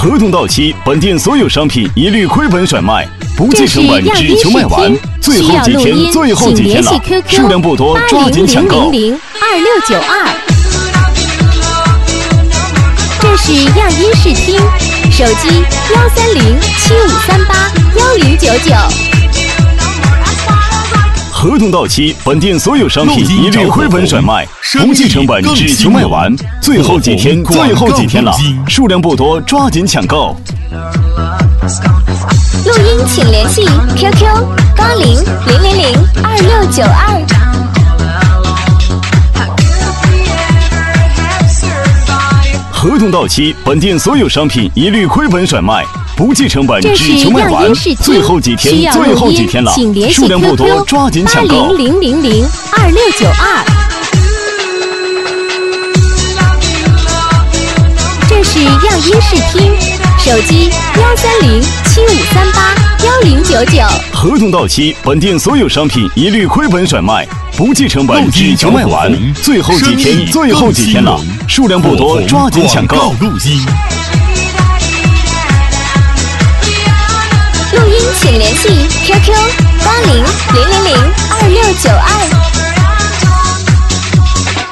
合同到期，本店所有商品一律亏本甩卖，不计成本，只求卖完。最后几天，最后几天了，数量不多，抓紧抢购。 00002692。这是样音视听，手机13075381099。 合同到期，本店所有商品一律亏本甩卖，不计成本，只求卖完。最后几天，最后几天了，数量不多，抓紧抢购。 录音请联系 QQ8000002692。 合同到期，本店所有商品一律亏本甩卖，不计成本，只求卖完。最后几天，最后几天了，数量不多，抓紧抢购。 8000002692。这是样音视听，手机13075381099。 合同到期，本店所有商品一律亏本甩卖，不计成本，只求卖完。最后几天，最后几天了，数量不多，抓紧抢购。 录音请联系 QQ8000002692。